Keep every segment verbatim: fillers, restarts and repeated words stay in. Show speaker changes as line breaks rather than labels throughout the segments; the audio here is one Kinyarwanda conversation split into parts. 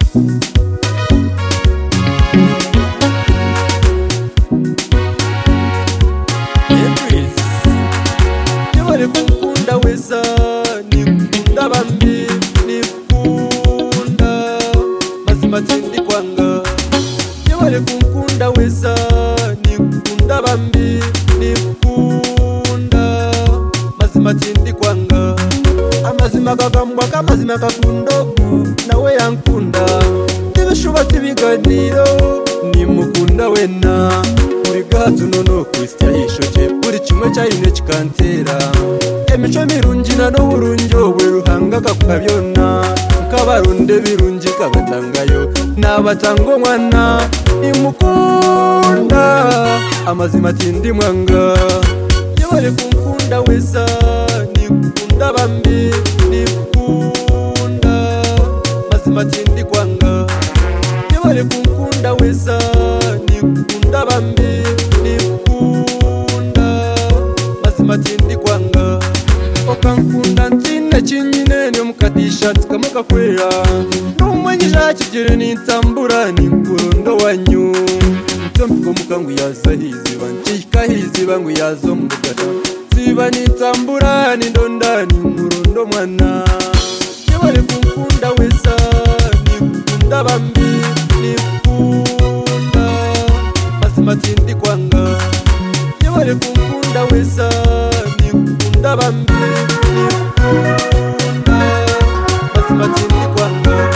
Nyabare kukunda weza nikunda bambi nikunda mazima tindi kwanga. Nyabare kukunda weza nikunda bambi nikunda mazima tindi kwanga. Amazima kakambwa kamazima kakundogo nawe yankunda. Tibishuba tibiganiro nimukunda wena. Uri gato nono kwistya yishoje buri kimwe cyayine kikantera. Emico mirungi na no burunjo we ruhanga kakukabyona. Kabarunde birungi kabatangayo nabatango mwana imukunda amazima tindi mwanga. Nyabare kukunda weza nikunda bambi nikunda mazima tindi kwanga. Nyabare kukunda weza nikunda bambi nikunda mazima tindi kwanga. Okankunda ntina chinyine ne mukadisha tikamuka kwera. Numanyira kigere nitambura ninkurundo wanyu. Mpiko mukangu yaza hizi banchika hizi bangu yazo mbugata. Siba nitambura nindonda ninkurundo mwana. Nyabare kukunda weza nikunda bambi nikunda mazima tindi kwanga. Nyabare kukunda weza nikunda bambi nikunda mazima tindi kwanga.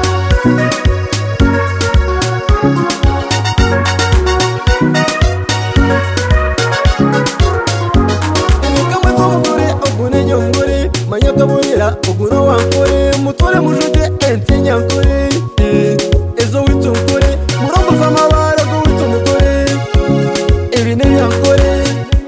Imikamwe z'umugore ogune nyongore manyoka bonera oguro wankore mutore mujude entinya nkore. Ezo wito nkore murongo z'amabara go wito umugore ibine byankore.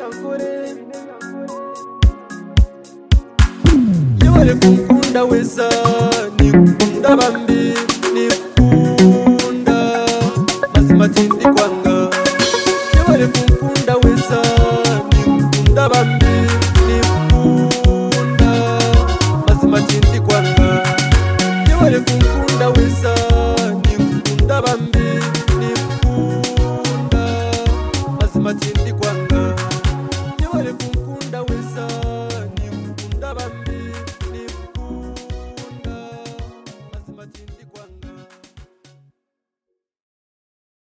Nyabare kukunda weza nikunda bambi nikunda mazima tindi kwanga. Nyabare kukunda weza nikunda bambi nikunda mazima tindi kwanga. Nyabare kukunda weza nikunda bambi nikunda mazima tindi